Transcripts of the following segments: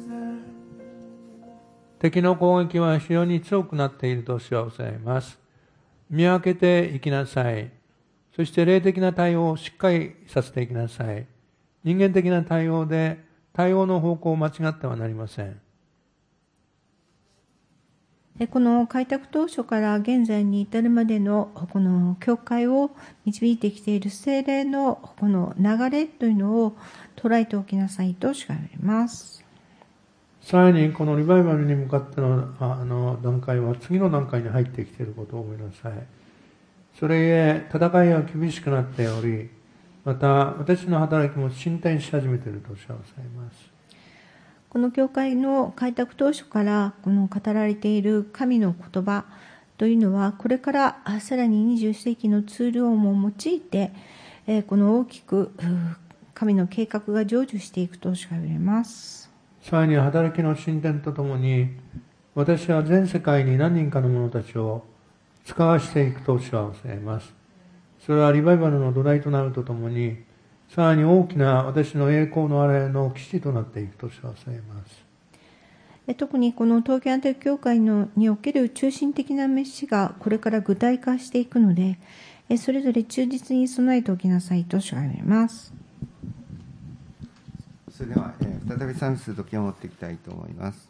敵の攻撃は非常に強くなっていると主はおっしゃいます。見分けていきなさい。そして霊的な対応をしっかりさせていきなさい。人間的な対応で対応の方向を間違ってはなりません。 この開拓当初から現在に至るまでのこの教会を導いてきている聖霊のこの流れというのを捉えておきなさいと誓われます。 さらにこのリバイバルに向かっての段階は次の段階に入ってきていることを思いなさい。それゆえ戦いは厳しくなっており、また私の働きも進展し始めているとおっしゃいます。 この教会の開拓当初からこの語られている神の言葉というのは、これからさらに21世紀のツールをも用いて、この大きく神の計画が成就していくと誓われます。 さらに働きの進展とともに、私は全世界に何人かの者たちを使わしていくと主はおっしゃいます。それはリバイバルの土台となるとともに、さらに大きな私の栄光のあれの基地となっていくと主はおっしゃいます。 特にこの東京アンテナ教会における中心的なメッシがこれから具体化していくので、それぞれ忠実に備えておきなさいと誓われます。 それでは、再び賛美する時を持っていきたいと思います。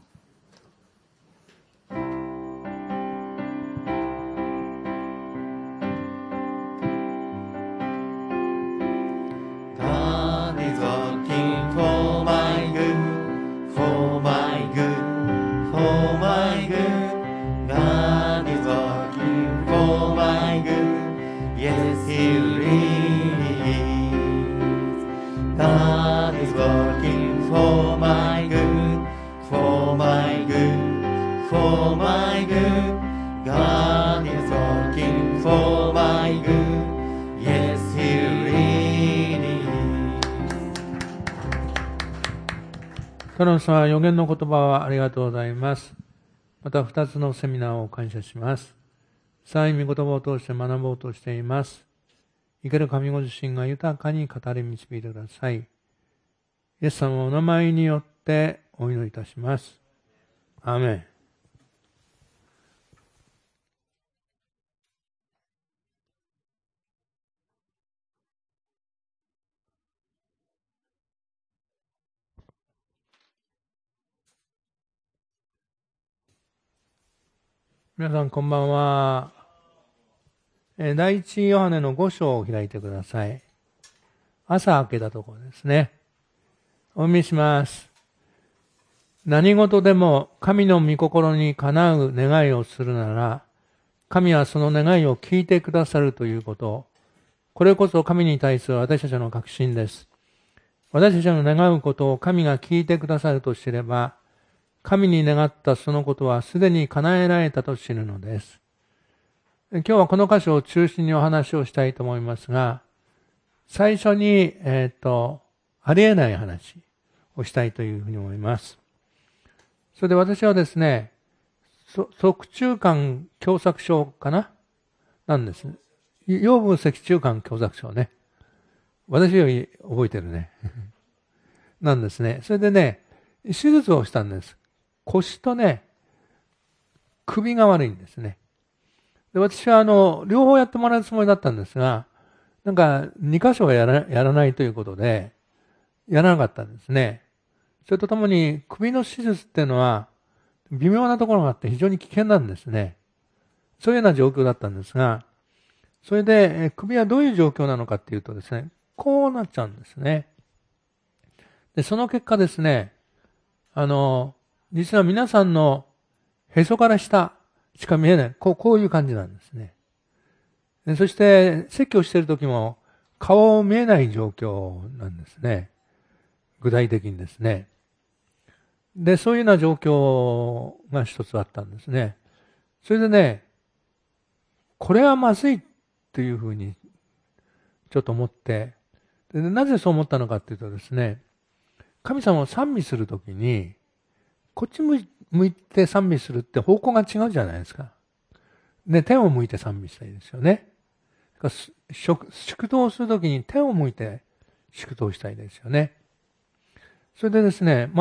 トロンさん、予言の言葉はありがとうございます。また2つのセミナーを感謝します。さあ、御言葉を通して学ぼうとしています。生ける神ご自身が豊かに語り導いてください。イエス様のお名前によってお祈りいたします。アーメン。皆さんこんばんは。第一ヨハネの5章を開いてください。朝明けたところですね。お見せします。何事でも神の御心にかなう願いをするなら、神はその願いを聞いてくださるということ。これこそ神に対する私たちの確信です。私たちの願うことを神が聞いてくださると知れば、神に願ったそのことはすでに叶えられたと知るのです。今日はこの箇所を中心にお話をしたいと思いますが、最初に、ありえない話をしたいというふうに思います。それで私はですね、側中間狭窄症かななんです。腰部脊柱管狭窄症ね。私より覚えてるね。なんですね。それでね、手術をしたんです。腰とね、首が悪いんですね。で、私は両方やってもらうつもりだったんですが、なんか2箇所はやらないということで、やらなかったんですね。それとともに首の手術っていうのは微妙なところがあって非常に危険なんですね。そういうような状況だったんですが、それで首はどういう状況なのかっていうとですね、こうなっちゃうんですね。で、その結果ですね、実は皆さんのへそから下しか見えない。こういう感じなんですね。でそして、説教している時も顔見えない状況なんですね。具体的にですね。で、そういうような状況が一つあったんですね。それでね、これはまずいっていうふうにちょっと思って、でなぜそう思ったのかっていうとですね、神様を賛美するときに、こっち向いて賛美するって方向が違うじゃないですか。ね、天を向いて賛美したいですよね。祝祷するときに天を向いて祝祷したいですよね。それでですね、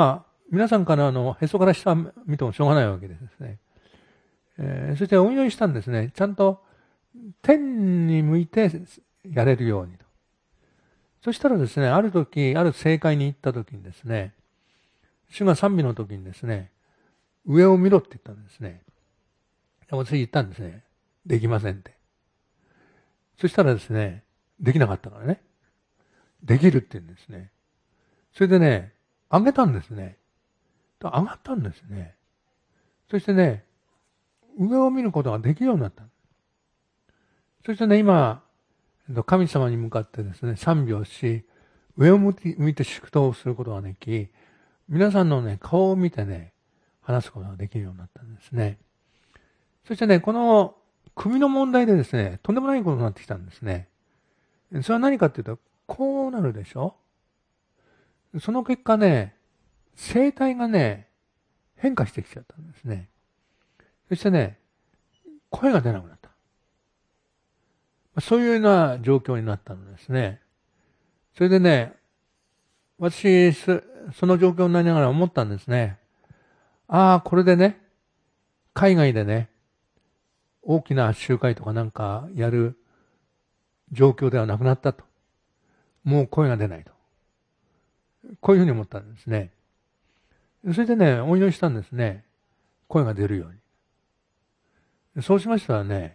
皆さんからへそから下見てもしょうがないわけですね。そしてお祈りしたんですね。ちゃんと天に向いてやれるようにと。そしたらですね、ある時、ある正会に行った時にですね、主が賛美の時にですね、上を見ろって言ったんですね。私言ったんですね。できませんって。そしたらですね、できなかったからね。できるって言うんですね。それでね、上げたんですね。上がったんですね。そしてね、上を見ることができるようになった。そしてね、今、神様に向かってですね、賛美をし、上を向いて祝祷をすることができ、皆さんのね、顔を見てね、話すことができるようになったんですね。そしてね、この首の問題でですね、とんでもないことになってきたんですね。それは何かっていうと、こうなるでしょ？その結果ね、声帯がね、変化してきちゃったんですね。そしてね、声が出なくなった。そういうような状況になったのですね。それでね、私、その状況になりながら思ったんですね。ああ、これでね、海外でね、大きな集会とかなんかやる状況ではなくなったと。もう声が出ないと。こういうふうに思ったんですね。それでね、お祈りしたんですね。声が出るように。そうしましたらね、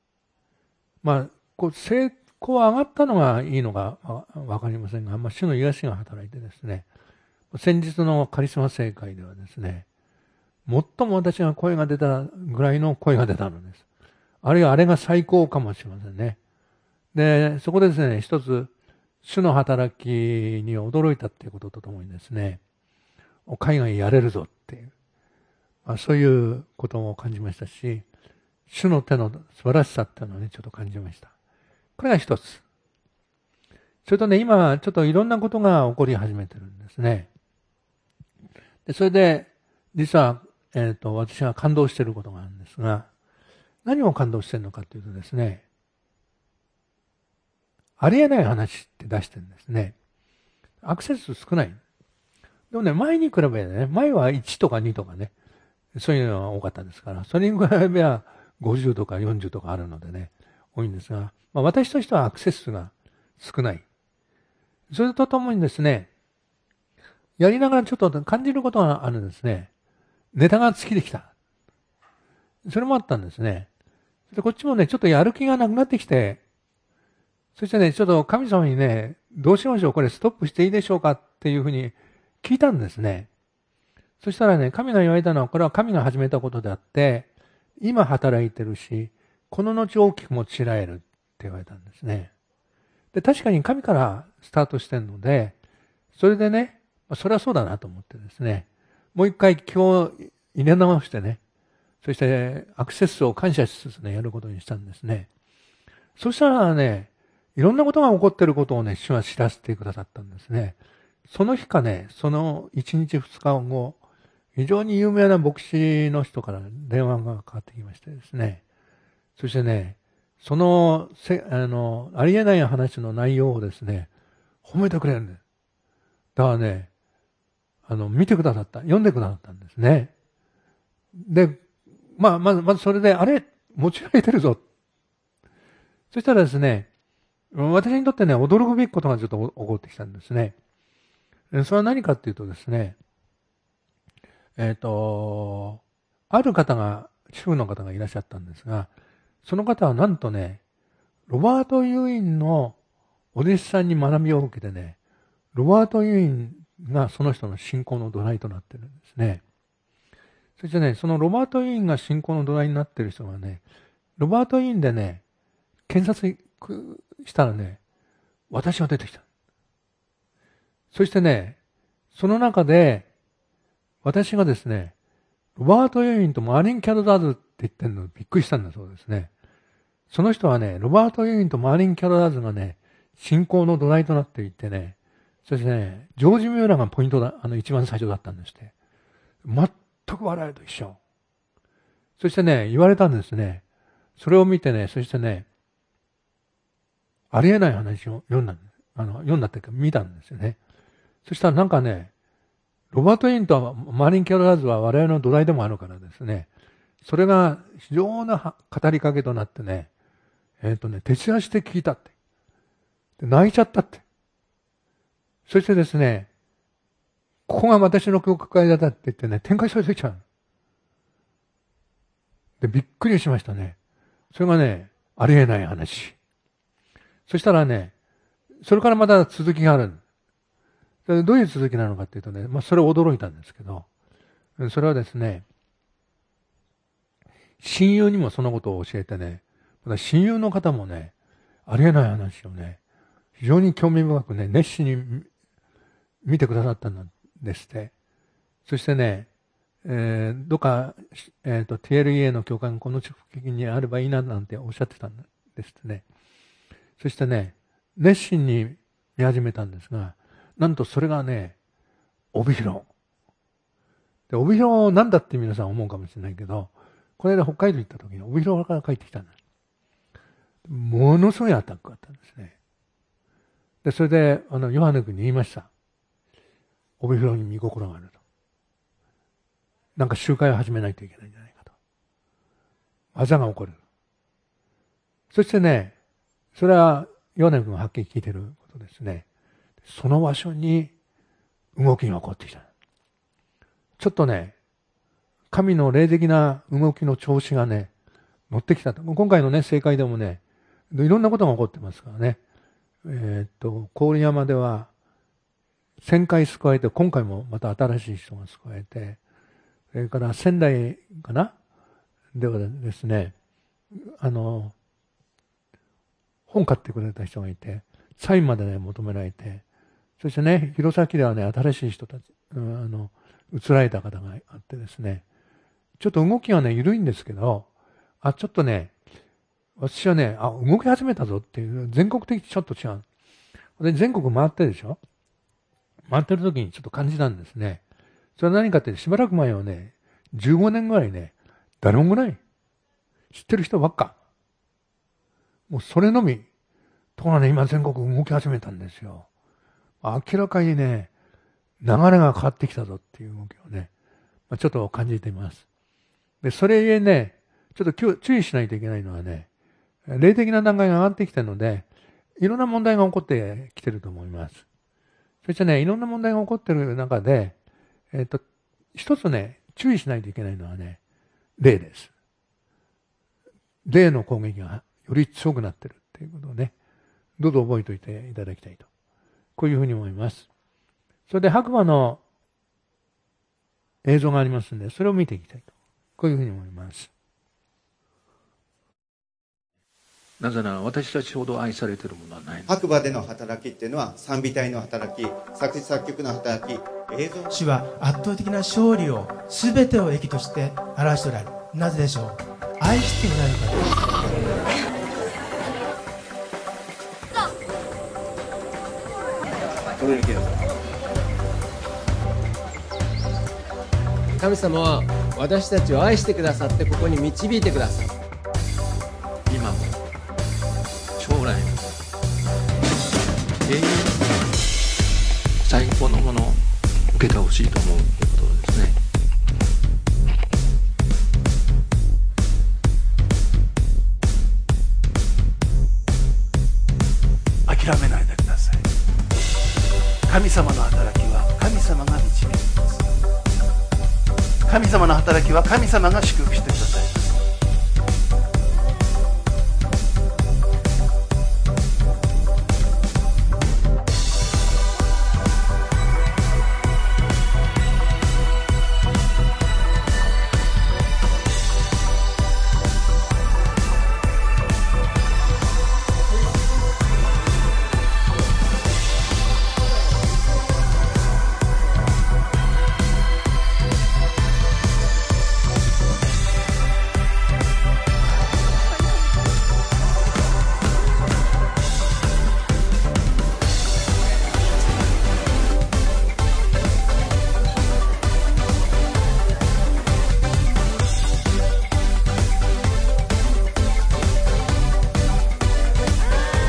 成功上がったのがいいのかわかりませんが、主の癒しが働いてですね、先日のカリスマ聖会ではですね、最も私が声が出たぐらいの声が出たのです。あるいはあれが最高かもしれませんね。で、そこでですね、一つ、主の働きに驚いたっていうこととともにですね、海外やれるぞっていう、そういうことを感じましたし、主の手の素晴らしさっていうのをね、ちょっと感じました。これが一つ。それとね、今、ちょっといろんなことが起こり始めてるんですね。でそれで、実は、私が感動していることがあるんですが、何を感動しているのかというとですね、ありえない話って出してるんですね。アクセス数少ない。でもね、前に比べてね、前は1とか2とかね、そういうのが多かったですから、それに比べれば50とか40とかあるのでね、多いんですが、私としてはアクセス数が少ない。それとともにですね、やりながらちょっと感じることがあるんですね。ネタが尽きてきた。それもあったんですね。でこっちもね、ちょっとやる気がなくなってきて、そしてね、ちょっと神様にね、どうしましょう、これストップしていいでしょうかっていうふうに聞いたんですね。そしたらね、神が言われたのは、これは神が始めたことであって、今働いてるし、この後大きく用いられるって言われたんですね。で、確かに神からスタートしてるので、それでね、それはそうだなと思ってですね、もう一回今日入れ直してね、そしてアクセス数を感謝しつつね、やることにしたんですね。そしたらね、いろんなことが起こっていることをね、主は知らせてくださったんですね。その日かね、その1日2日後、非常に有名な牧師の人から電話がかかってきましてですね。そしてね、その、ありえない話の内容をですね、褒めてくれるんです。だからね、見てくださった、読んでくださったんですね。で、まずそれで、あれ、用いられてるぞ。そしたらですね、私にとってね、驚くべきことがちょっと起こってきたんですね。それは何かっていうとですね、ある方が、主婦の方がいらっしゃったんですが、その方はなんとね、ロバート・ユーインのお弟子さんに学びを受けてね、ロバート・ユーインがその人の信仰の土台となってるんですね。そしてね、そのロバート・ユーインが信仰の土台になってる人がね、ロバート・ユーインでね、検索したらね、私が出てきた。そしてね、その中で、私がですね、ロバート・ユーインとマーリン・キャロラーズって言ってるのびっくりしたんだそうですね。その人はね、ロバート・ユーインとマーリン・キャロラーズがね、信仰の土台となっていてね、そしてね、ジョージ・ミューラーがポイントだ、一番最初だったんですって。全く我々と一緒。そしてね、言われたんですね。それを見てね、そしてね、ありえない話を読んだっていうか見たんですよね。そしたらなんかね、 ロバート・インとマーリン・キャロラーズは我々の土台でもあるからですね、それが非常な語りかけとなってね、徹夜して聞いたって。で泣いちゃったって。そしてですね、ここが私の教会だって言ってね、展開されてきちゃう。で、びっくりしましたね。それがね、ありえない話。そしたらね、それからまた続きがある。どういう続きなのかっていうとね、それ驚いたんですけど、それはですね、親友にもそのことを教えてね、また親友の方もね、ありえない話をね、非常に興味深くね、熱心に見てくださったんですって。そしてね、どっか、TLEA の教会がこの地域にあればいいななんておっしゃってたんですってね。そしてね、熱心に見始めたんですが、なんとそれがね、帯広。で、帯広なんだって皆さん思うかもしれないけど、この間北海道行った時に帯広から帰ってきたんです。ものすごいアタックがあったんですね。で、それで、ヨハネ君に言いました。帯広に見心があると。なんか集会を始めないといけないんじゃないかと。技が起こる。そしてね、それはヨハネ君がはっきり聞いてることですね。その場所に動きが起こってきた。ちょっとね、神の霊的な動きの調子がね、乗ってきたと。今回のね、正解でもね、いろんなことが起こってますからね。郡山では、1000回救えて、今回もまた新しい人が救えて、それから仙台かなではですね、本買ってくれた人がいて、サインまでね、求められて、そしてね、弘前ではね、新しい人たち、移られた方があってですね、ちょっと動きがね、緩いんですけど、ちょっとね、私はね、動き始めたぞっていう、全国的にちょっと違う。で、全国回ってるでしょ？回ってる時にちょっと感じたんですね。それは何かって、しばらく前はね、15年ぐらいね、誰もぐらい知ってる人ばっか。もうそれのみ。ところがね、今全国動き始めたんですよ。明らかにね、流れが変わってきたぞっていう動きをね、ちょっと感じています。で、それゆえね、ちょっと注意しないといけないのはね、霊的な段階が上がってきてるので、いろんな問題が起こってきてると思います。そしてね、いろんな問題が起こってる中で、一つね、注意しないといけないのはね、霊です。霊の攻撃がより強くなってるっていうことをね、どうぞ覚えておいていただきたいと。こういうふうに思います。それで白馬の映像がありますので、それを見ていきたいと。こういうふうに思います。なぜなら私たちほど愛されているものはない。 白馬での働きっていうのは賛美隊の働き、作詞作曲の働き、映像。 主は圧倒的な勝利を全てを益として表しておられる。なぜでしょう？愛しておられるからです。 神様は私たちを愛してくださってここに導いてくださる。 今も将来も永遠に最高のものを受けてほしいと思うということですね。 諦めないでください。神様の働きは神様が導きます。神様の働きは神様が祝福してくださいます。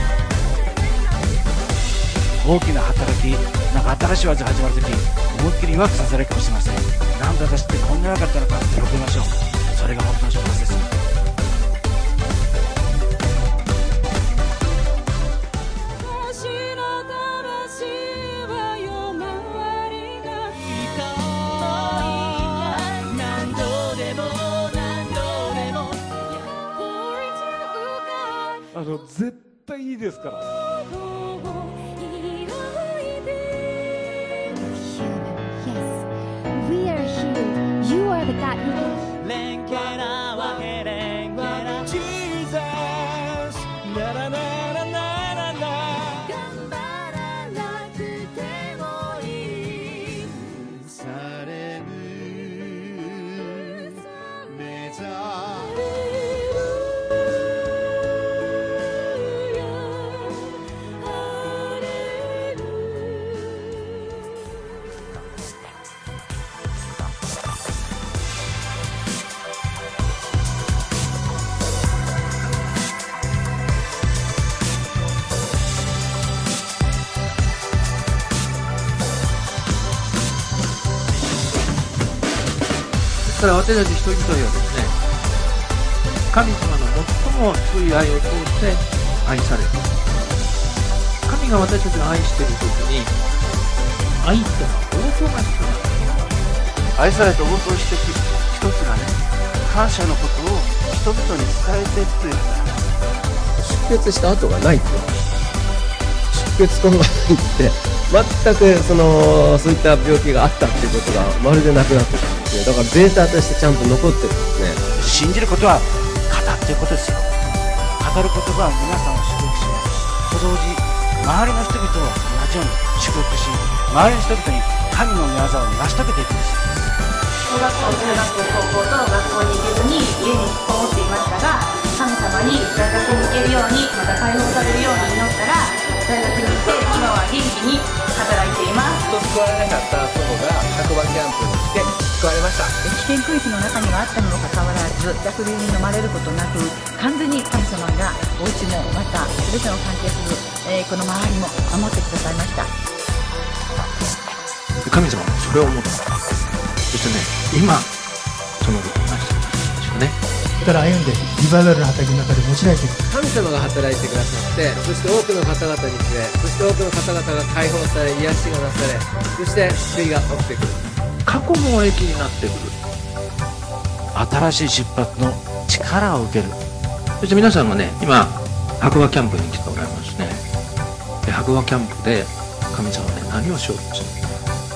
大きな働き、なんか新しい技が始まるとき、思いっきりり弱くさせられるかもしれません。なんで私ってこんな弱かったのかって喜びましょう。それが本当の出発です。 絶対いいですから。 We are here. You are the God who can. レンゲなわけレンゲな Jesus ならならならな頑張らなくてもいいされぬ目覚ですから私たち一人一人はですね、神様の最も強い愛を通して愛される。神が私たちを愛しているときに、愛ってのは応答が必要なんです。 愛されて応答してき一つがね、感謝のことを人々に伝えていくということだ。 出血した跡がないって出血痕がないって全くそういった病気があったっていうことがまるでなくなってるんですね。だからデータとしてちゃんと残ってるんですね。 信じることは語っていることですよ。語る言葉は皆さんを祝福します。と同時周りの人々を同じように祝福し、周りの人々に神の御業を成し遂げていくんです。 小学校、中学校、高校と学校に行けずに家にこもっていましたが、神様に大学に行けるように、また解放されるように祈ったら、大学に行って今は元気に働いています。 救われなかった祖母が白馬キャンプに来て救われました。 危険区域の中にはあったにもかかわらず、逆流に飲まれることなく、完全に神様がお家もまた全ての関係する、この周りも守ってくださいました。 神様もそれを思った。そしてね、今そのことを話しているんでしょうね。 だから歩んでリバイバルの畑の中で用いられている。 神様が働いてくださって、そして多くの方々に触れ、そして多くの方々が解放され、癒しがなされ、そして救いが起きてくる。 過去も益になってくる。 新しい出発の力を受ける。 そして皆さんがね、今白馬キャンプに来ておられますね。で白馬キャンプで神様はね、何をしようとしている。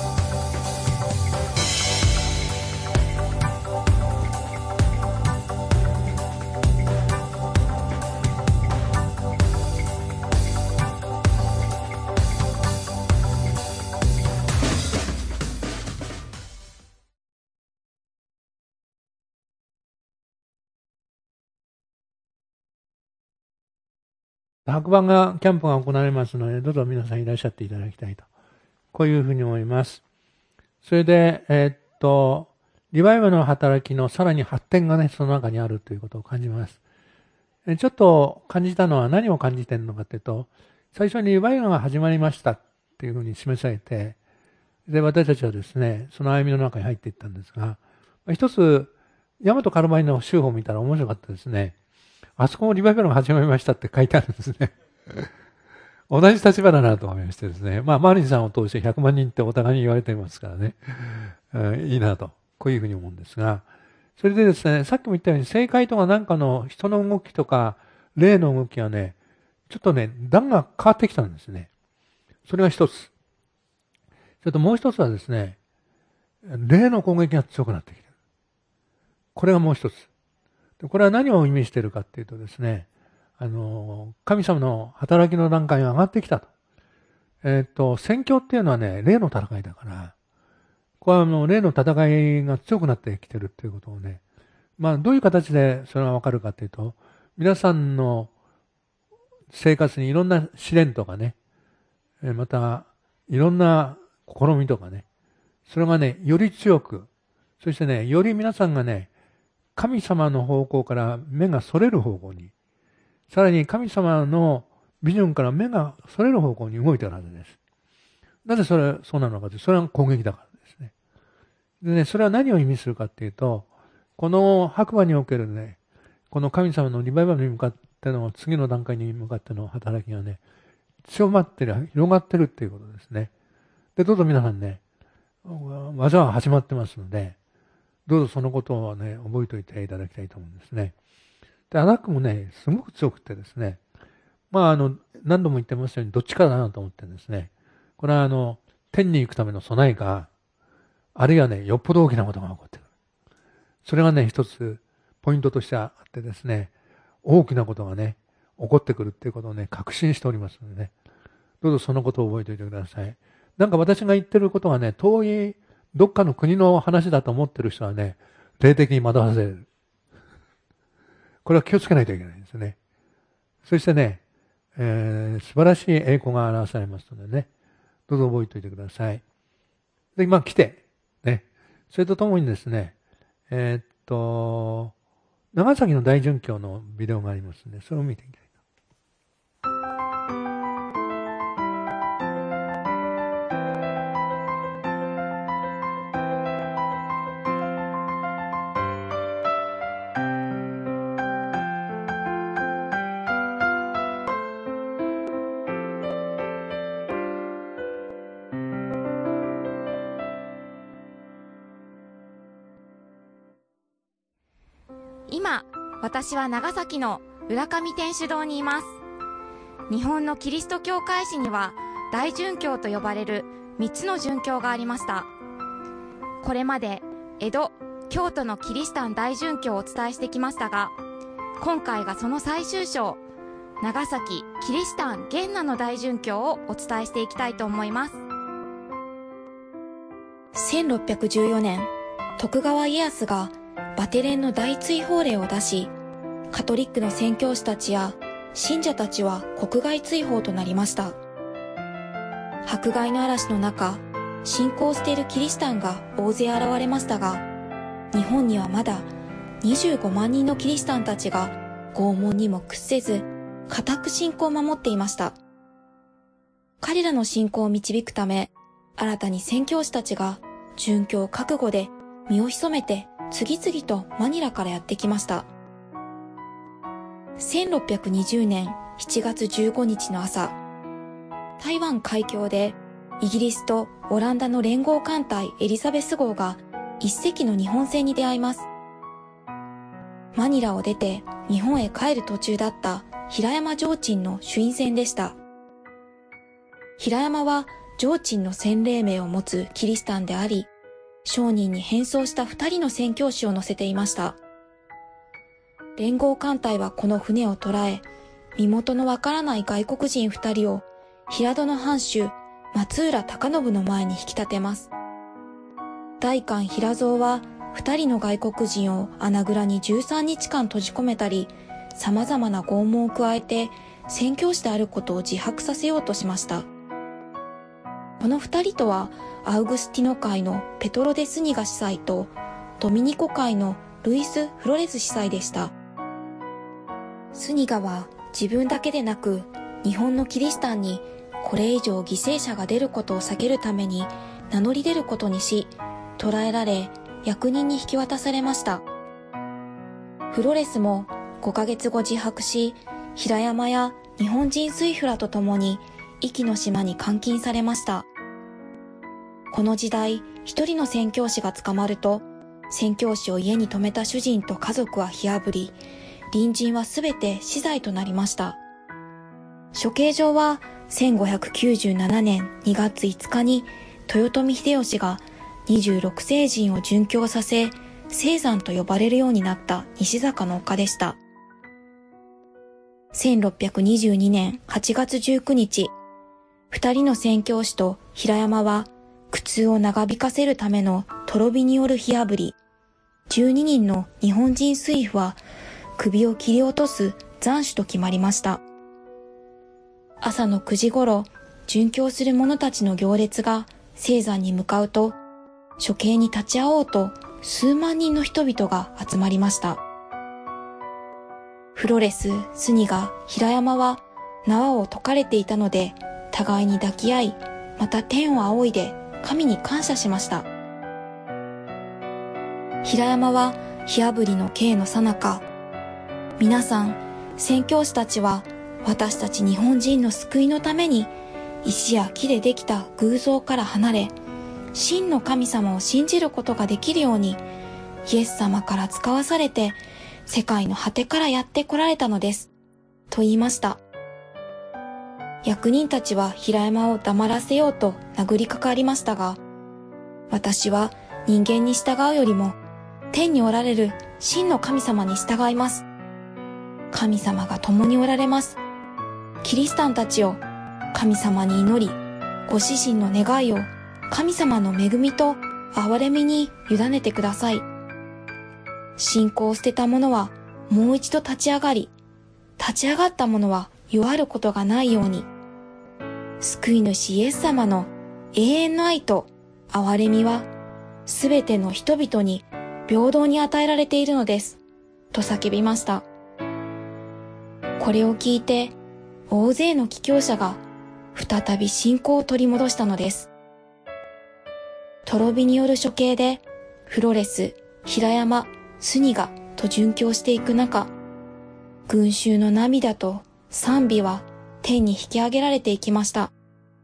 白馬がキャンプが行われますので、どうぞ皆さんいらっしゃっていただきたいと。こういうふうに思います。それで、リバイバルの働きのさらに発展がね、その中にあるということを感じます。ちょっと感じたのは何を感じているのかというと、最初にリバイバルが始まりましたっていうふうに示されて、で、私たちはですね、その歩みの中に入っていったんですが、一つ、大和カルバリの集法を見たら面白かったですね。あそこもリバイバルが始まりましたって書いてあるんですね。同じ立場だなと思いましてですね。まあ、マーリンさんを通して100万人ってお互いに言われていますからね。いいなと。こういうふうに思うんですが。それでですね、さっきも言ったように、正解とかなんかの人の動きとか、霊の動きはね、ちょっとね、段が変わってきたんですね。それが一つ。それともう一つはですね、霊の攻撃が強くなってきている。これがもう一つ。これは何を意味しているかっていうとですね、神様の働きの段階が上がってきたと。宣教っていうのはね、霊の戦いだから、これは霊の戦いが強くなってきてるっていうことをね、まあどういう形でそれがわかるかっていうと、皆さんの生活にいろんな試練とかね、またいろんな試みとかね、それがね、より強く、そしてね、より皆さんがね、神様の方向から目がそれる方向に、さらに神様のビジョンから目がそれる方向に動いているはずです。なぜそうなのかというと、それは攻撃だからです。 ですね。でね、それは何を意味するかっていうと、この白馬におけるね、この神様のリバイバルに向かっての次の段階に向かっての働きがね、強まってる、広がってるっていうことですね。で、どうぞ皆さんね、技は始まってますので、どうぞそのことをね、覚えておいていただきたいと思うんですね。で、アナックもね、すごく強くてですね、何度も言ってますように、どっちかだなと思ってるんですね。これは天に行くための備えか、あるいはね、よっぽど大きなことが起こってくる。それがね、一つ、ポイントとしてあってですね、大きなことがね、起こってくるっていうことをね、確信しておりますのでね、どうぞそのことを覚えておいてください。なんか私が言ってることがね、遠いどっかの国の話だと思ってる人はね、霊的に惑わせる。これは気をつけないといけないんですね。そしてね、素晴らしい栄光が表されますのでね、どうぞ覚えておいてください。で、今来て、ね、それとともにですね、長崎の大殉教のビデオがありますので、それを見ていきたい。 今、私は長崎の浦上天主堂にいます。日本のキリスト教会史には大殉教と呼ばれる3つの殉教がありました。これまで江戸、京都のキリシタン大殉教をお伝えしてきましたが、今回がその最終章、長崎キリシタン元那の大殉教をお伝えしていきたいと思います。1614年、徳川家康がバテレンの大追放令を出し、カトリックの宣教師たちや信者たちは国外追放となりました。迫害の嵐の中、信仰しているキリシタンが大勢現れましたが、日本にはまだ25万人のキリシタンたちが拷問にも屈せず、固く信仰を守っていました。彼らの信仰を導くため、新たに宣教師たちが殉教覚悟で身を潜めて次々とマニラからやってきました。1620年7月15日の朝、台湾海峡でイギリスとオランダの連合艦隊エリザベス号が一隻の日本船に出会います。マニラを出て日本へ帰る途中だった平山上鎮の朱印船でした。平山は上鎮の洗礼名を持つキリシタンであり、商人に変装した2人の宣教師を乗せていました。連合艦隊はこの船を捕らえ、身元のわからない外国人2人を平戸の藩主松浦高信の前に引き立てます。代官平蔵は2人の外国人を穴蔵に13日間閉じ込めたり、様々な拷問を加えて宣教師であることを自白させようとしました。この2人とはアウグスティノ会のペトロ・デ・スニガ司祭とドミニコ会のルイス・フロレス司祭でした。スニガは自分だけでなく日本のキリシタンにこれ以上犠牲者が出ることを避けるために名乗り出ることにし、捕らえられ役人に引き渡されました。フロレスも5ヶ月後自白し、平山や日本人水夫らと共に壱岐の島に監禁されました。この時代、一人の宣教師が捕まると、宣教師を家に泊めた主人と家族は火あぶり、隣人はすべて死罪となりました。処刑場は1597年2月5日に豊臣秀吉が26聖人を殉教させ、聖山と呼ばれるようになった西坂の丘でした。1622年8月19日、二人の宣教師と平山は苦痛を長引かせるためのとろ火による火あぶり、12人の日本人水夫は首を切り落とす斬首と決まりました。朝の9時頃、殉教する者たちの行列が聖山に向かうと、処刑に立ち会おうと数万人の人々が集まりました。フロレス、スニガ、平山は縄を解かれていたので、互いに抱き合い、また天を仰いで神に感謝しました。 平山は火あぶりの刑の最中、皆さん、宣教師たちは私たち日本人の救いのために石や木でできた偶像から離れ、真の神様を信じることができるように、イエス様から使わされて世界の果てからやって来られたのです、と言いました。役人たちは平山を黙らせようと殴りかかりましたが、私は人間に従うよりも天におられる真の神様に従います。神様が共におられます。キリシタンたちを神様に祈り、ご自身の願いを神様の恵みと憐れみに委ねてください。信仰を捨てた者はもう一度立ち上がり、立ち上がった者は弱ることがないように、救い主イエス様の永遠の愛と憐れみはすべての人々に平等に与えられているのです、と叫びました。これを聞いて大勢の帰教者が再び信仰を取り戻したのです。トロビによる処刑でフロレス、平山、スニガと殉教していく中、群衆の涙と賛美は天に引き上げられていきました。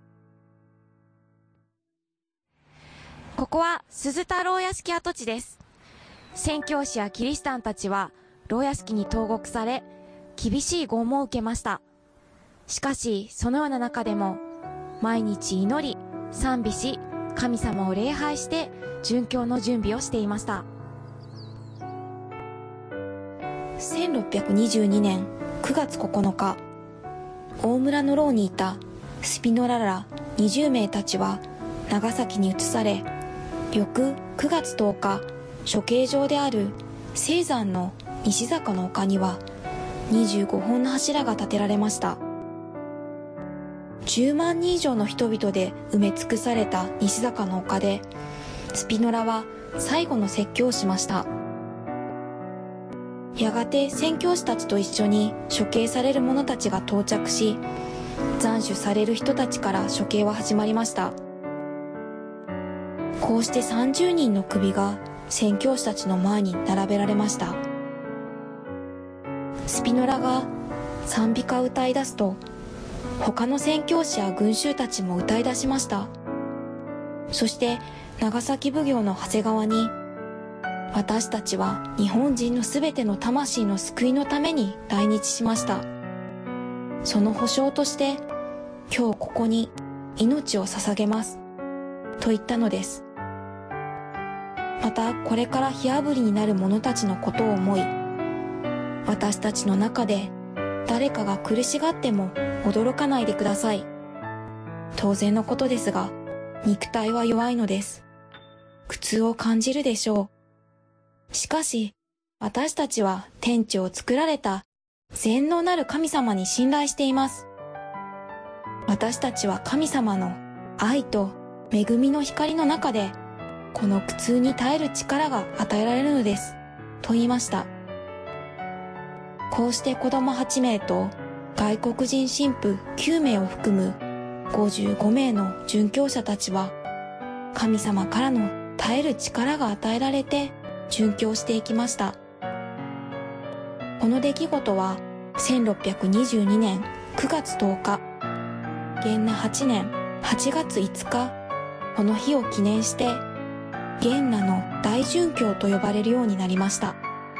ここは鈴田牢屋敷跡地です。宣教師やキリシタンたちは牢屋敷に投獄され、厳しい拷問を受けました。しかしそのような中でも毎日祈り、賛美し、神様を礼拝して殉教の準備をしていました。 1622年9月9日、大村の牢にいたスピノラら20名たちは長崎に移され、翌9月10日、処刑場である青山の西坂の丘には25本の柱が建てられました。10万人以上の人々で埋め尽くされた西坂の丘で、スピノラは最後の説教をしました。やがて宣教師たちと一緒に処刑される者たちが到着し、斬首される人たちから処刑は始まりました。こうして30人の首が宣教師たちの前に並べられました。スピノラが賛美歌を歌い出すと、他の宣教師や群衆たちも歌い出しました。そして長崎奉行の長谷川に、私たちは日本人のすべての魂の救いのために来日しました。その保証として今日ここに命を捧げますと言ったのです。またこれから火あぶりになる者たちのことを思い、私たちの中で誰かが苦しがっても驚かないでください。当然のことですが、肉体は弱いのです。苦痛を感じるでしょう。しかし、私たちは天地を作られた全能なる神様に信頼しています。私たちは神様の愛と恵みの光の中で、この苦痛に耐える力が与えられるのです、と言いました。こうして子供8名と外国人神父9名を含む55名の殉教者たちは、神様からの耐える力が与えられて殉教していきました。この出来事は1622年9月10日、元和8年8月5日、この日を記念して元和の大殉教と呼ばれるようになりました。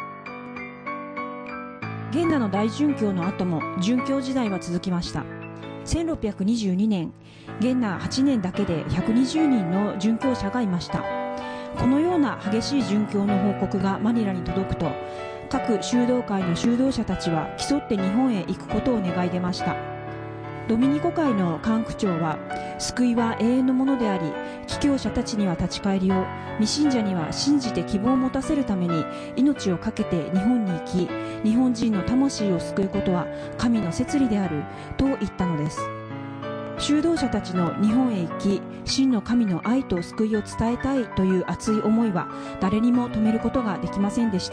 元和の大殉教の後も殉教時代は続きました。1622年、元和8年だけで120人の殉教者がいました。このような激しい殉教の報告がマニラに届くと、各修道会の修道者たちは競って日本へ行くことを願い出ました。ドミニコ会の管区長は、救いは永遠のものであり、帰教者たちには立ち返りを、未信者には信じて希望を持たせるために命を懸けて日本に行き、日本人の魂を救うことは神の摂理であると言ったのです。修道者たちの日本へ行き、真の神の愛と救いを伝えたいという熱い思いは誰にも止めることができませんでした。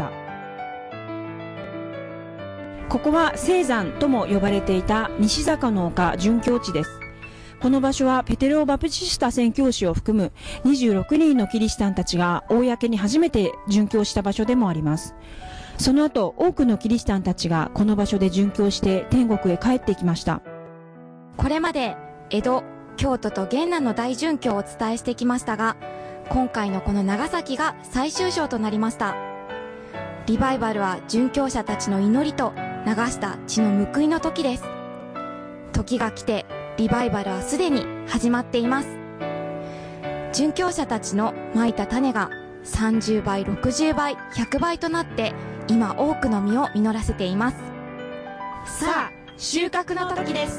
ここは青山とも呼ばれていた西坂の丘殉教地です。 この場所はペテロ・バプティスタ宣教師を含む26人のキリシタンたちが公に初めて殉教した場所でもあります。その後、多くのキリシタンたちがこの場所で殉教して天国へ帰ってきました。 これまで江戸、京都と元南の大殉教をお伝えしてきましたが、今回のこの長崎が最終章となりました。リバイバルは殉教者たちの祈りと流した血の報いの時です。時が来てリバイバルはすでに始まっています。殉教者たちの蒔いた種が30倍、60倍、100倍となって今多くの実を実らせています。さあ、収穫の時です。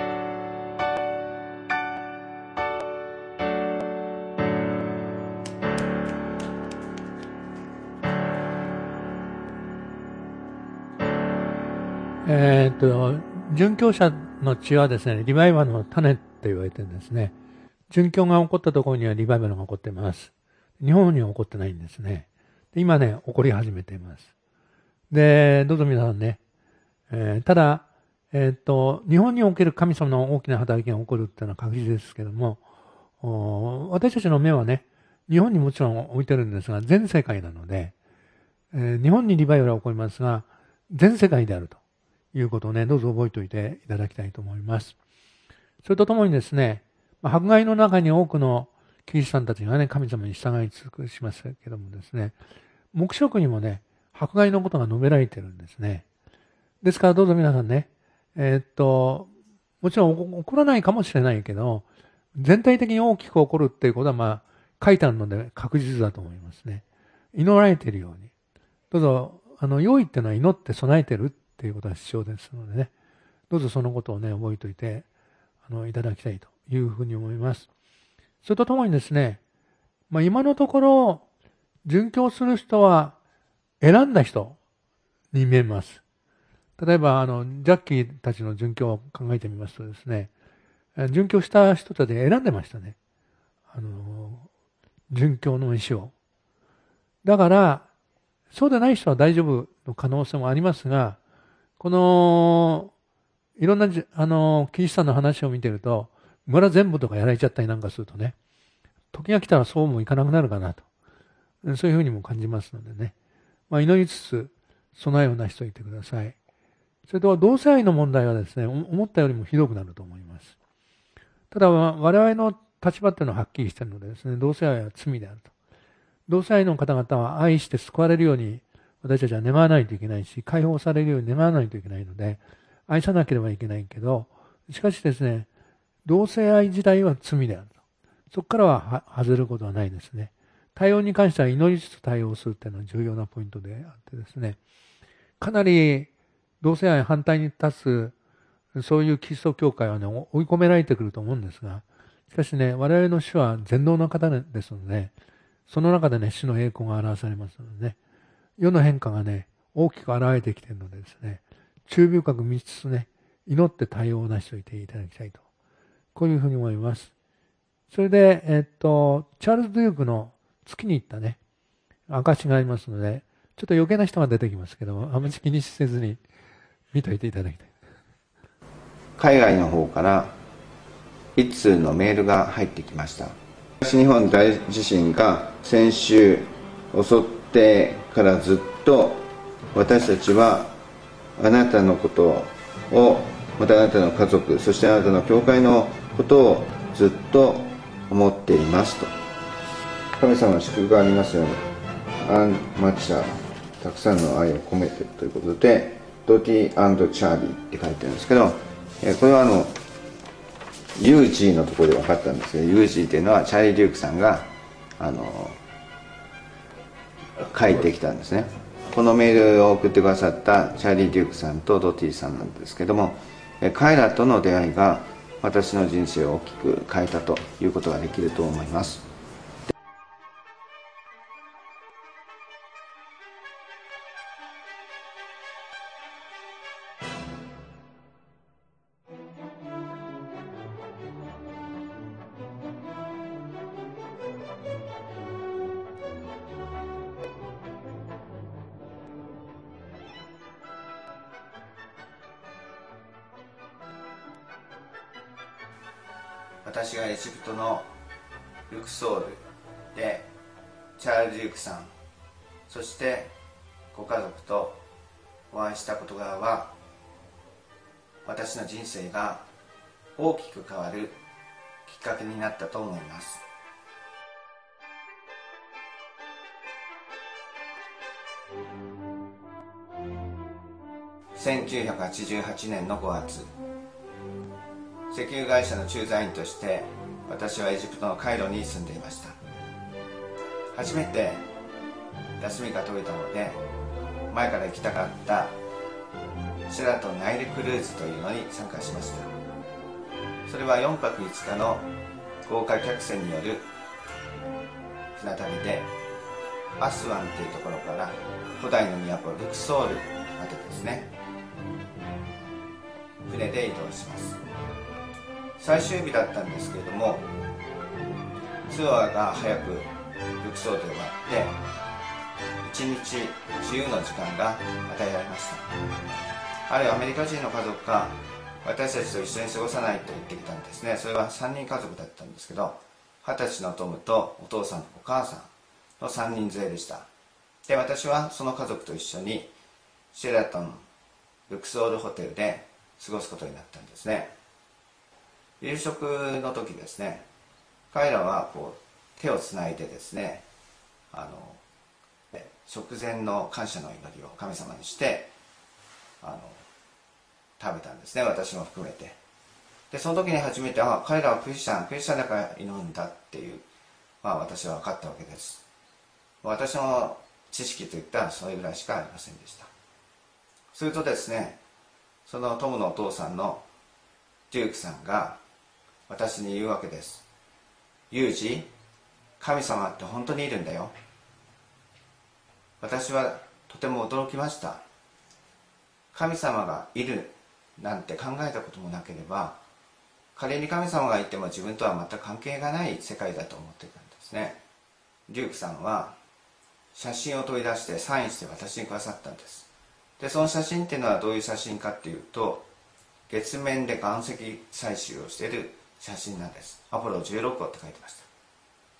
殉教者の血はですね、リバイバルの種って言われてるんですね。殉教が起こったところにはリバイバルが起こっています。日本には起こってないんですね。で今ね、起こり始めています。で、どうぞ皆さんね、ただ、日本における神様の大きな働きが起こるっていうのは確実ですけども、私たちの目はね、日本にもちろん置いてるんですが、全世界なので、日本にリバイバルが起こりますが、全世界であるということをね、どうぞ覚えておいていただきたいと思います。それとともにですね、迫害の中に多くのキリシタンたちがね、神様に従い尽くしますけどもですね、黙示録にもね、迫害のことが述べられているんですね。ですからどうぞ皆さんね、もちろん起こらないかもしれないけど、全体的に大きく起こるっていうことは書いてあるので確実だと思いますね。祈られているように。どうぞ、用意っていうのは祈って備えてるっていうことが必要ですのでね、どうぞそのことをね、覚えておいて、いただきたいというふうに思います。それとともにですね、今のところ、殉教する人は選んだ人に見えます。例えば、ジャッキーたちの殉教を考えてみますとですね、殉教した人たちで選んでましたね。殉教の意思を。だから、そうでない人は大丈夫の可能性もありますが、この、いろんな、キリシタンの話を見てると、村全部とかやられちゃったりなんかするとね、時が来たらそうもいかなくなるかなと。そういうふうにも感じますのでね。祈りつつ、備えをなしておいてください。それと同性愛の問題はですね、思ったよりもひどくなると思います。ただ、我々の立場っていうのははっきりしているのでですね、同性愛は罪であると。同性愛の方々は愛して救われるように私たちは願わないといけないし、解放されるように願わないといけないので、愛さなければいけないけど、しかしですね、同性愛自体は罪であると。そこからは外れることはないですね。対応に関しては祈りつつ対応するというのは重要なポイントであってですね、かなり同性愛反対に立つ、そういうキリスト教会はね、追い込められてくると思うんですが、しかしね、我々の主は全能な方ですので、その中でね、主の栄光が表されますのでね、世の変化がね、大きく現れてきているのでですね、注意深く見つつね、祈って対応をなしておいていただきたいと。こういうふうに思います。それで、チャールズ・デュークの月に行ったね、証がありますので、ちょっと余計な人が出てきますけども、あまり気にせずに見といていただきたい。 海外の方から一通のメールが入ってきました。東日本大地震が先週襲ってからずっと、私たちはあなたのことを、またあなたの家族、そしてあなたの教会のことをずっと思っていますと。神様の祝福がありますように、アンマチャー、たくさんの愛を込めてということで、ドティ&チャービーって書いてるんですけど、これはユージーのところで分かったんですけど、ユージーっていうのはチャーリー・デュークさんが書いてきたんですね。このメールを送ってくださったチャーリー・デュークさんとドティさんなんですけども、彼らとの出会いが私の人生を大きく変えたということができると思います。 私がエジプトのルクソールでチャールズ・デュークさん、そしてご家族とお会いした事柄は、私の人生が大きく変わるきっかけになったと思います。1988年の5月、石油会社の駐在員として私はエジプトのカイロに住んでいました。初めて休みが取れたので、前から行きたかったシェラトンナイルクルーズというのに参加しました。それは4泊5日の豪華客船による船旅で、アスワンというところから古代の都ルクソールまでですね、船で移動します。最終日だったんですけれども、ツアーが早くルクソールで終わって1日自由の時間が与えられました。あるアメリカ人の家族が私たちと一緒に過ごさないと言ってきたんですね。それは3人家族だったんですけど、20歳のトムとお父さんとお母さんの3人連れでした。で、私はその家族と一緒にシェラトンルクソールホテルで過ごすことになったんですね。夕食の時ですね、彼らはこう手をつないでですね、食前の感謝の祈りを神様にして食べたんですね、私も含めて。で、その時に初めて、彼らはクリスチャンだから祈るんだっていう、私は分かったわけです。私の知識といったらそれぐらいしかありませんでした。するとですね、そのトムのお父さんのデュークさんが私に言うわけです。ユージ、神様って本当にいるんだよ。私はとても驚きました。神様がいるなんて考えたこともなければ、仮に神様がいても自分とは全く関係がない世界だと思っていたんですね。デュークさんは写真を取り出してサインして私にくださったんです。で、その写真っていうのはどういう写真かっていうと、月面で岩石採集をしている写真なんです。アポロ16号って書いてました。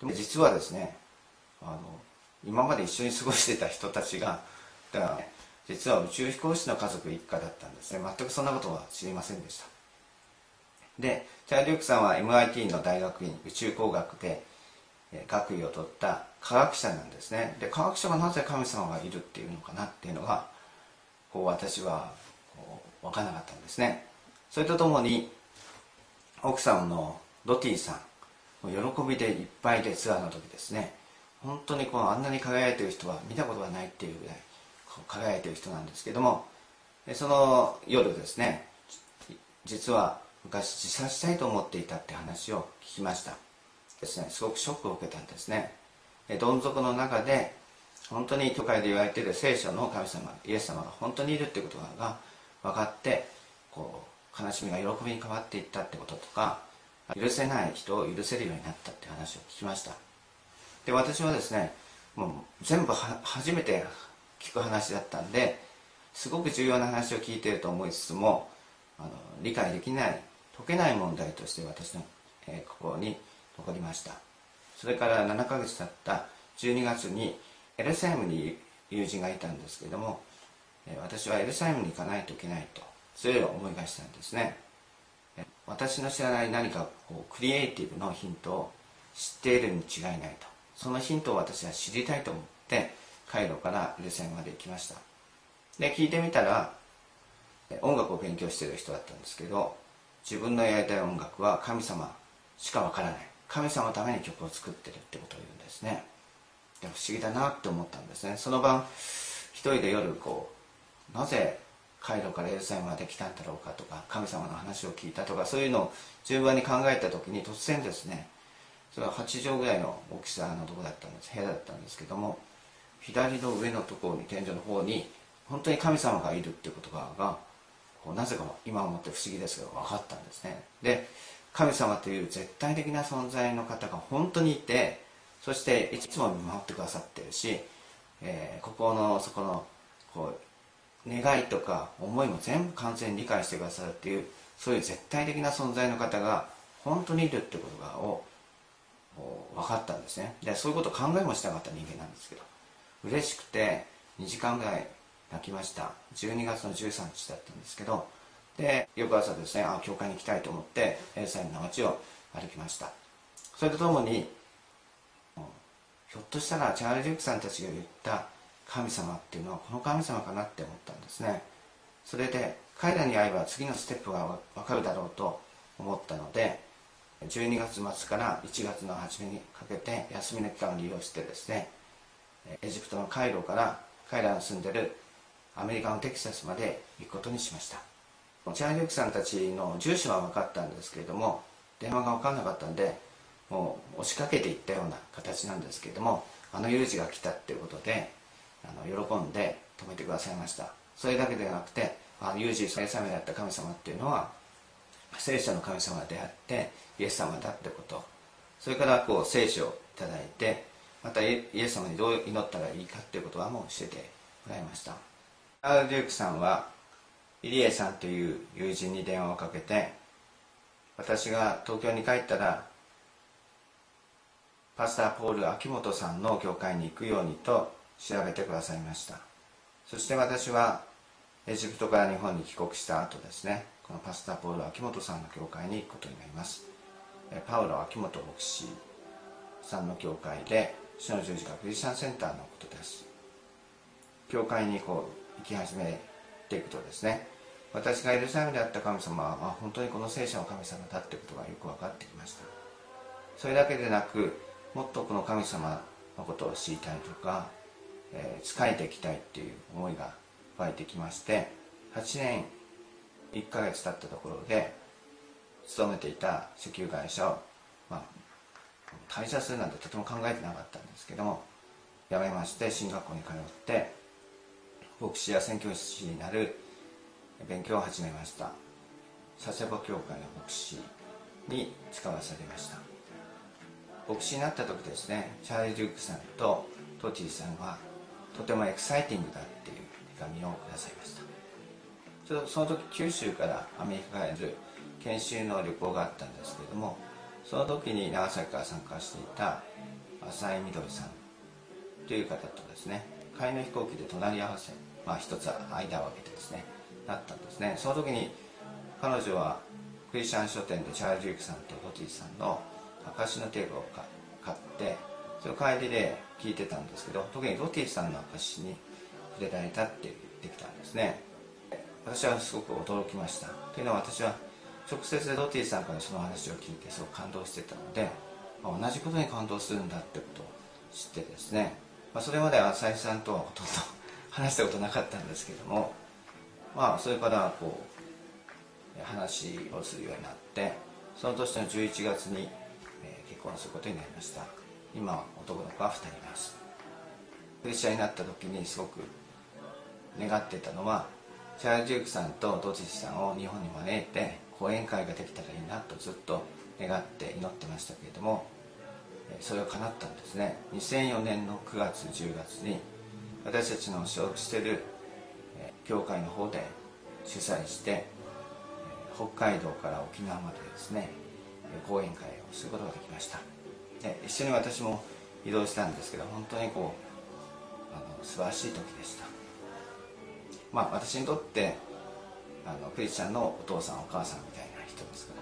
でも実はですね、今まで一緒に過ごしていた人たちが、だからね、実は宇宙飛行士の家族一家だったんですね。全くそんなことは知りませんでした。で、チャール・デュークさんは MIT の大学院宇宙工学で学位を取った科学者なんですね。で、科学者がなぜ神様がいるっていうのかなっていうのが、私は分からなかったんですね。それとともに奥さんのロティさん、喜びでいっぱいでツアーの時ですね、本当にあんなに輝いている人は見たことがないっていうぐらい輝いている人なんですけども、その夜ですね、実は昔自殺したいと思っていたって話を聞きましたですね。すごくショックを受けたんですね。どん底の中で本当に都会で言われている聖書の神様イエス様が本当にいるっていうことが分かって、悲しみが喜びに変わっていったってこととか、許せない人を許せるようになったって話を聞きました。で、私はですね、もう全部初めて聞く話だったんで、すごく重要な話を聞いていると思いつつも、理解できない解けない問題として私の心に残りました。それから7ヶ月経った12月にエルサレムに友人がいたんですけれども、私はエルサレムに行かないといけないと強い思いがしたんですね。私の知らない何かクリエイティブのヒントを知っているに違いないと、そのヒントを私は知りたいと思ってカイロからエルサレムまで行きました。で、聞いてみたら音楽を勉強している人だったんですけど、自分のやりたい音楽は神様しかわからない、神様のために曲を作ってるってことを言うんですね。で、不思議だなって思ったんですね。その晩一人で夜なぜカイロからエルサレムまで来たんだろうかとか、神様の話を聞いたとか、そういうのを順番に考えた時に突然ですね、それは8畳ぐらいの大きさのとこだったんです、部屋だったんですけども、左の上のところに天井の方に本当に神様がいるっていうことがなぜか今思って不思議ですけど分かったんですね。で、神様という絶対的な存在の方が本当にいて、そしていつも見守ってくださってるし、心の底の願いとか思いも全部完全に理解してくださるっていう、そういう絶対的な存在の方が本当にいるってことを分かったんですね。でそういうことを考えもしなかった人間なんですけど、嬉しくて2時間ぐらい泣きました。12月の13日だったんですけど、で翌朝ですね、教会に行きたいと思ってエルサレムの街を歩きました。それとともに、ひょっとしたらチャールズ・デュークさんたちが言った神様っていうのはこの神様かなって思ったんですね。それで彼らに会えば次のステップが分かるだろうと思ったので、12月末から1月の初めにかけて休みの期間を利用してですね、エジプトのカイロから彼らの住んでるアメリカのテキサスまで行くことにしました。チャールズ・デュークさんたちの住所は分かったんですけれども、電話が分からなかったんで、もう押しかけていったような形なんですけれども、有事が来たっていうことで喜んで止めてくださいました。それだけではなくて、有事エルサレムであった神様っていうのは聖書の神様であってイエス様だってこと、それから聖書をいただいて、またイエス様にどう祈ったらいいかっていうことはもう教えてもらいました。チャールズ・デュークさんはイリエさんという友人に電話をかけて、私が東京に帰ったらパスターポール・秋元さんの教会に行くようにと調べてくださいました。そして私はエジプトから日本に帰国した後ですね、このパスターポール・秋元さんの教会に行くことになります。パウロ・秋元牧師さんの教会で主の十字架クリスチャンセンターのことです。教会に行き始めていくとですね、私がエルサレムであった神様は本当にこの聖書の神様だってことがよく分かってきました。それだけでなく、もっとこの神様のことを知りたいとか、仕えていきたいっていう思いが湧いてきまして、8年1ヶ月経ったところで勤めていた石油会社を、退社するなんてとても考えてなかったんですけども、辞めまして進学校に通って牧師や宣教師になる勉強を始めました。佐世保教会の牧師に使わされました。牧師になった時ですね、チャールズ・デュークさんとトティさんはとてもエキサイティングだっていう手紙をくださいました。ちょうどその時九州からアメリカへる研修の旅行があったんですけれども、その時に長崎から参加していた浅井みどりさんという方とですね、帰りの飛行機で隣り合わせ、一つ間を空けてですねなったんですね。その時に彼女はクリスチャン書店でチャールズ・デュークさんとトティさんの証のテープを買って、それを帰りで聞いてたんですけど、特にトティさんの証に触れられたって言ってきたんですね。私はすごく驚きました。というのは、私は直接ドティさんからその話を聞いてすごく感動してたので、同じことに感動するんだってことを知ってですね、それまで浅井さんとはほとんど話したことなかったんですけども、それから話をするようになって、その年の11月に結婚することになりました。今は男の子が2人います。クリスチャンになった時にすごく願っていたのは、チャールズ・デュークさんとドティさんを日本に招いて講演会ができたらいいなとずっと願って祈ってましたけれども、それが叶ったんですね。2004年の9月10月に私たちの所属している教会の方で主催して、北海道から沖縄までですね講演会をすることができました。で一緒に私も移動したんですけど、本当に素晴らしい時でした。私にとってクリスチャンのお父さんお母さんみたいな人ですから。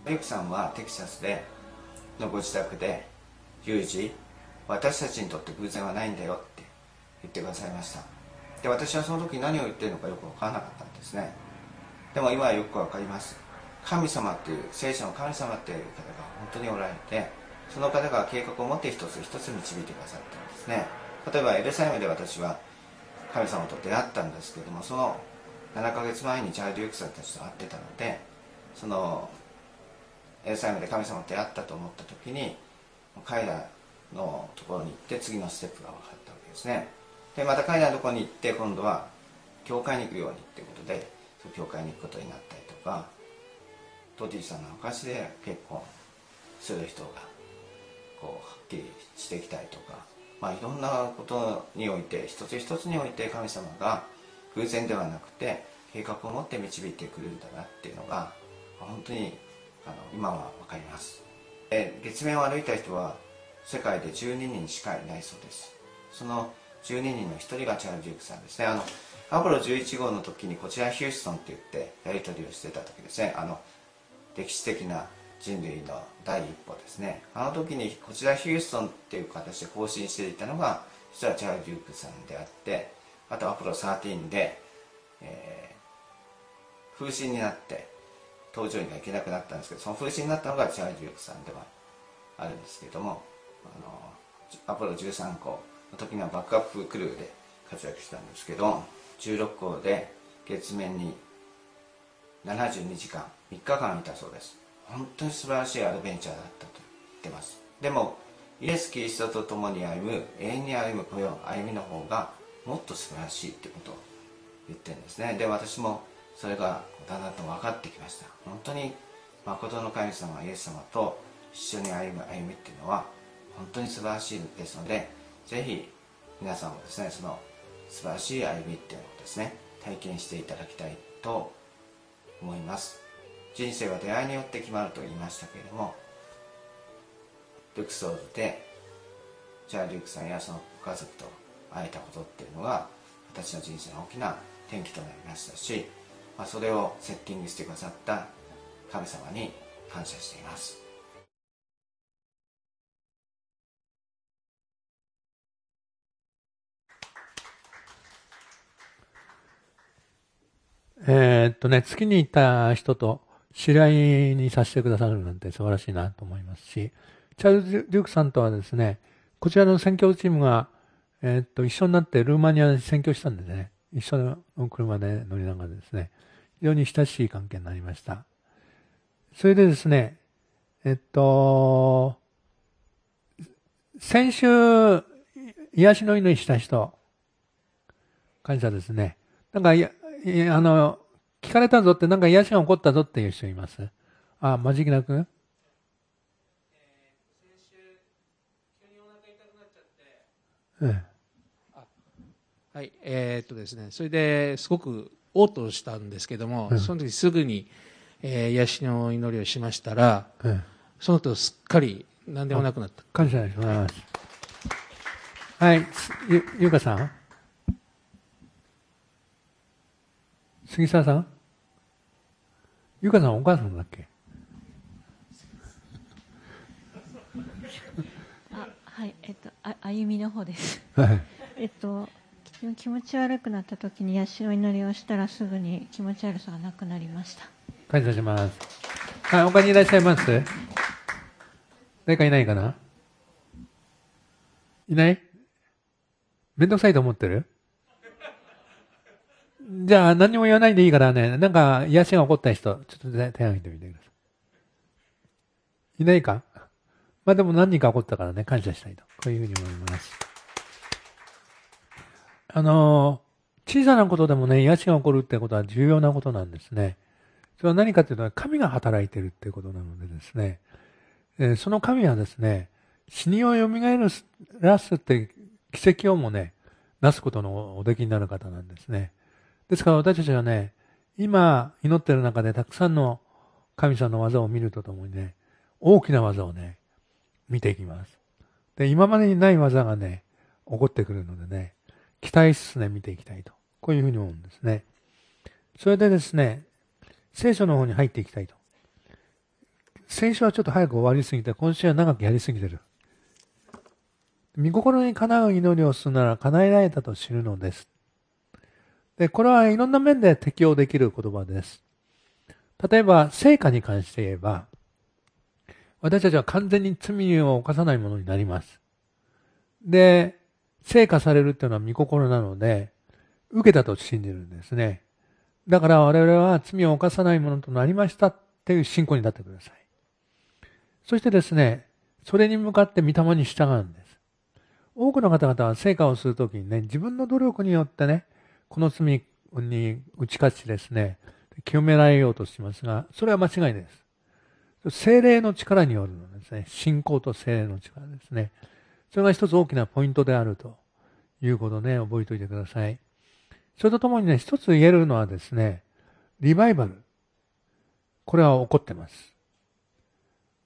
デュークさんはテキサスのご自宅で有事、私たちにとって偶然はないんだよって言ってくださいました。で私はその時何を言ってるのかよく分からなかったんですね。でも今はよく分かります。神様っていう、聖書の神様っていう方が本当におられて、その方が計画を持って一つ一つ導いてくださったんですね。例えばエルサレムで私は神様と出会ったんですけども、その7ヶ月前にチャールズ・デュークさんたちと会ってたので、そのエルサレムで神様と出会ったと思った時に彼らのところに行って次のステップが分かったわけですね。でまた彼らのところに行って、今度は教会に行くようにっていうことで教会に行くことになったりとか、トティさんの証で結婚する人がはっきりしてきたりとか、いろんなことにおいて、一つ一つにおいて神様が偶然ではなくて計画を持って導いてくれるんだなっていうのが本当に今は分かります。月面を歩いた人は世界で12人しかいないそうです。その12人の1人がチャールズ・デュークさんですね。アポロ11号の時にこちらヒューストンって言ってやり取りをしてた時ですね、歴史的な人類の第一歩ですね。あの時にこちらヒューストンっていう形で更新していたのが実はチャールズ・デュークさんであって、あとアポロ13で、風神になって搭乗員が行けなくなったんですけど、その風神になったのがチャールズ・デュークさんではあるんですけれども、アポロ13号の時にはバックアップクルーで活躍したんですけど、16号で月面に72時間3日間いたそうです。本当に素晴らしいアドベンチャーだったと言ってます。でもイエス・キリストと共に歩む、永遠に歩むこの歩みの方がもっと素晴らしいってことを言ってるんですね。で、私もそれがだんだんと分かってきました。本当に誠の神様イエス様と一緒に歩む歩みっていうのは本当に素晴らしいですので、ぜひ皆さんもですね、その素晴らしい歩みっていうのをですね、体験していただきたいと思います。人生は出会いによって決まると言いましたけれども、ルクソーズでチャールズ・デュークさんやそのご家族と会えたことっていうのが私の人生の大きな転機となりましたし、それをセッティングしてくださった神様に感謝しています。 月に行った人と知り合いにさせてくださるなんて素晴らしいなと思いますし、チャールズ・デュークさんとはですね、こちらの宣教チームが、一緒になってルーマニアに宣教したんでね、一緒の車で乗りながらですね、非常に親しい関係になりました。それでですね、先週、癒しの祈りした人、感謝ですね。なんか、聞かれたぞって、なんか癒しが起こったぞっていう人います？あ、マジキナ君？ はい、ですね、それですごく嘔吐したんですけども、その時すぐに、癒しの祈りをしましたら、その後すっかり何でもなくなった。 感謝します。はい、ゆうかさん、杉沢さん、ゆうかさんお母さんだっけ？ はい、歩みの方です。 はい。 気持ち悪くなった時に癒しの祈りをしたらすぐに気持ち悪さがなくなりました。 感謝します。はい、他にいらっしゃいます？誰かいないかな？いない？めんどくさいと思ってる？じゃあ何も言わないでいいからね、なんか癒しが起こった人、ちょっと手を挙げてみてください。いないか？まあでも何人か起こったからね、感謝したいと。こういうふうに思います。小さなことでもね、癒しが起こるってことは重要なことなんですね。それは何かというと、神が働いているっていうことなのでですね、その神はですね、死にを蘇らすって奇跡をもね、なすことのおできになる方なんですね。ですから私たちはね、今祈っている中でたくさんの神様の技を見るとともにね、大きな技をね、見ていきます。で、今までにない技がね、起こってくるのでね、期待しつつね、見ていきたいと。こういうふうに思うんですね。それでですね、聖書の方に入っていきたいと。先週はちょっと早く終わりすぎて、今週は長くやりすぎてる。御心にかなう祈りをするなら叶えられたと知るのです。で、これはいろんな面で適用できる言葉です。例えば、成果に関して言えば、私たちは完全に罪を犯さないものになります。で、成果されるっていうのは御心なので、受けたと信じるんですね。だから我々は罪を犯さないものとなりましたっていう信仰になってください。そしてですね、それに向かって御霊に従うんです。多くの方々は成果をするときにね、自分の努力によってね、この罪に打ち勝ちですね、清められようとしますが、それは間違いです。聖霊の力によるのですね、信仰と聖霊の力ですね。それが一つ大きなポイントであるということをね、覚えておいてください。それとともにね、一つ言えるのはですね、リバイバル。これは起こってます。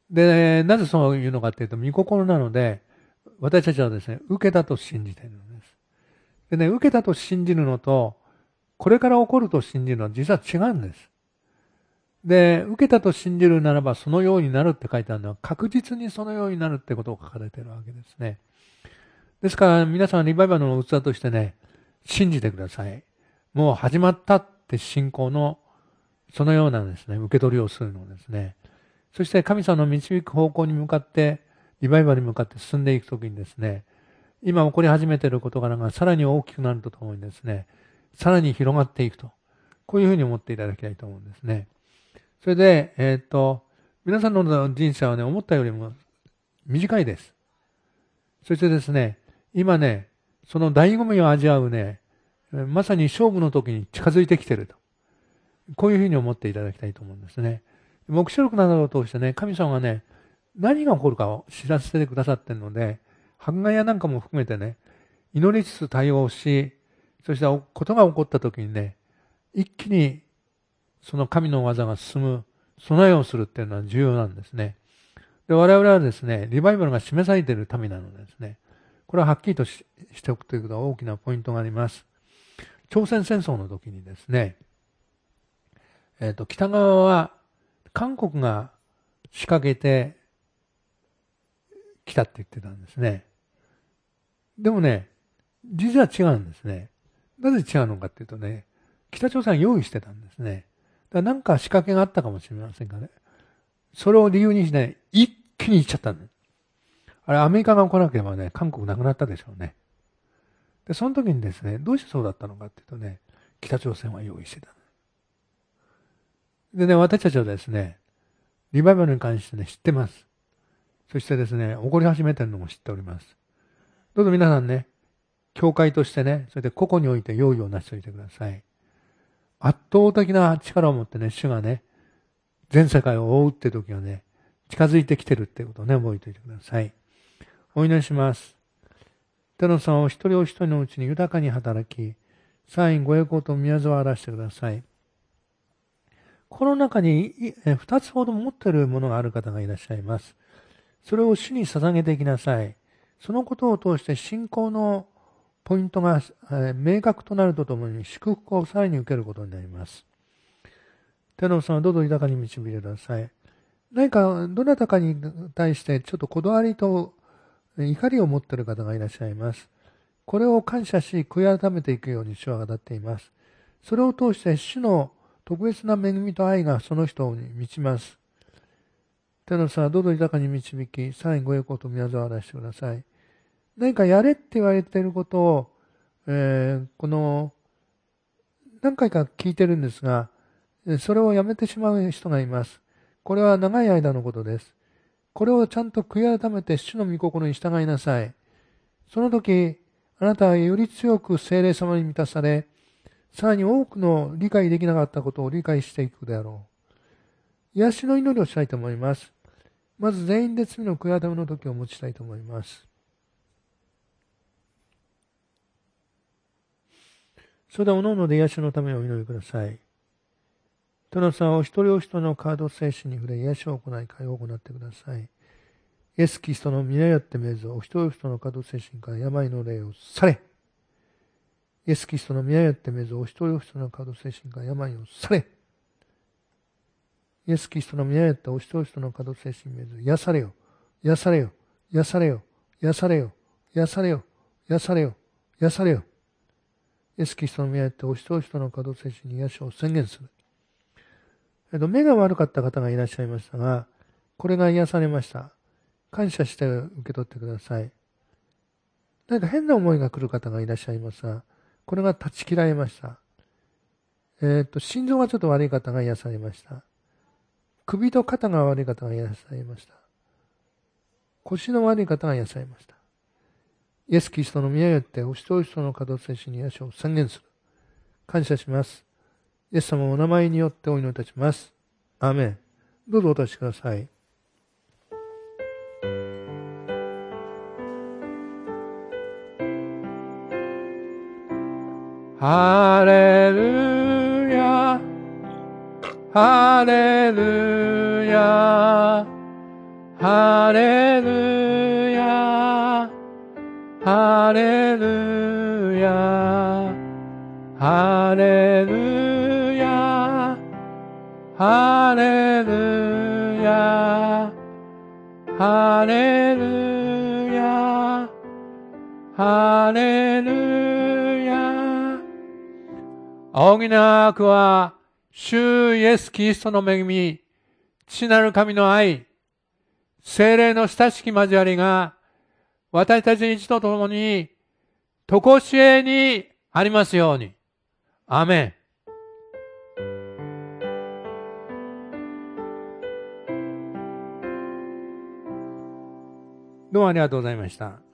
で、なぜそういうのかっていうと、御心なので、私たちはですね、受けたと信じているのです。でね、受けたと信じるのと、これから起こると信じるのは実は違うんです。で、受けたと信じるならばそのようになるって書いてあるのは、確実にそのようになるってことを書かれているわけですね。ですから皆さんはリバイバルの器としてね、信じてください。もう始まったって信仰のそのようなですね、受け取りをするのですね。そして神様の導く方向に向かって、リバイバルに向かって進んでいくときにですね、今起こり始めている事柄がさらに大きくなるとともにですね、さらに広がっていくと。こういうふうに思っていただきたいと思うんですね。それで、皆さんの人生はね、思ったよりも短いです。そしてですね、今ね、その醍醐味を味わうね、まさに勝負の時に近づいてきていると。こういうふうに思っていただきたいと思うんですね。黙示録などを通してね、神様がね、何が起こるかを知らせてくださっているので、迫害やなんかも含めてね、祈りつつ対応し、そしてことが起こった時にね、一気にその神の技が進む備えをするっていうのは重要なんですね。で、我々はですね、リバイバルが示されているためなのでですね、これははっきりとしておくということは大きなポイントがあります。朝鮮戦争の時にですね、北側は韓国が仕掛けて来たって言ってたんですね。でもね、実は違うんですね。なぜ違うのかっていうとね、北朝鮮は用意してたんですね。だからなんか仕掛けがあったかもしれませんがね。それを理由にして、ね、一気に行っちゃったんです。あれ、アメリカが来なければね、韓国なくなったでしょうね。で、その時にですね、どうしてそうだったのかっていうとね、北朝鮮は用意してた。でね、私たちはですね、リバイバルに関してね、知ってます。そしてですね、起こり始めてるのも知っております。どうぞ皆さんね、教会としてね、それで個々において用意をなしておいてください。圧倒的な力を持ってね、主がね、全世界を覆うって時はね、近づいてきてるっていうことをね、覚えておいてください。お祈りします。天のさんを一人お一人のうちに豊かに働き、祭ご栄光と宮沢を表してください。この中に2つほど持っているものがある方がいらっしゃいます。それを主に捧げていきなさい。そのことを通して信仰のポイントが明確となるとともに祝福をさらに受けることになります。天皇さんはどうぞ豊かに導いてください。何かどなたかに対してちょっとこだわりと怒りを持っている方がいらっしゃいます。これを感謝し悔い改めていくように主は語っています。それを通して主の特別な恵みと愛がその人に満ちます。天のさんはどうぞ豊かに導き、さらにご栄光と宮沢を表してください。何かやれって言われていることを、この何回か聞いてるんですが、それをやめてしまう人がいます。これは長い間のことです。これをちゃんと悔い改めて主の御心に従いなさい。その時、あなたはより強く聖霊様に満たされ、さらに多くの理解できなかったことを理解していくであろう。癒しの祈りをしたいと思います。まず全員で罪の悔い改めの時を持ちたいと思います。それでは各々で癒しのためにお祈りください。天のさんはお一人お一人のカード精神に触れ癒しを行い、会を行ってください。イエス・キリストの皆によって命ずお一人お一人のカード精神から病の霊を去れ。イエス・キリストの宮によって命ずお一人お一人のカード精神から病を去れ。イエス・キリストの宮によってお一人お一人のカード精神に命ず癒されよ、癒されよ、癒されよ、癒されよ、癒されよ、癒されよ、癒されよ。イエス・キリストの宮によってお一人お一人のカード精神に癒しを宣言する。目が悪かった方がいらっしゃいましたが、これが癒されました。感謝して受け取ってください。何か変な思いが来る方がいらっしゃいますが、これが断ち切られました。心臓がちょっと悪い方が癒されました。首と肩が悪い方が癒されました。腰の悪い方が癒されました。イエス・キリストの宮によってお一人お一人の可動性心に癒しを宣言する。感謝します。イエス様のお名前によってお祈りいたします。アーメン。どうぞお立ちください。ハレルヤ、ハレルヤ、 ハレルヤ、ハレルヤ、ハレルヤ、ハレルヤ、ハレルヤ、ハレルヤ。仰ぎなくは、主イエスキリストの恵み、父なる神の愛、聖霊の親しき交わりが、私たちに一同と共に、とこしえにありますように。アーメン。どうもありがとうございました。